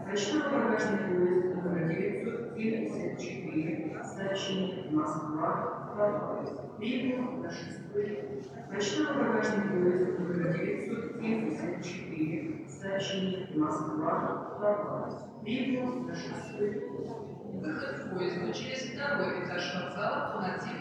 Почтовый багажный поезд номер 974, сообщение Москва, Хабаровск, прибыл на 6-й. Почтовый багажный поезд номер 974, сообщение Москва, Хабаровск, прибыл на 6-й. Выход в поезда через второй этаж вокзала Фунатин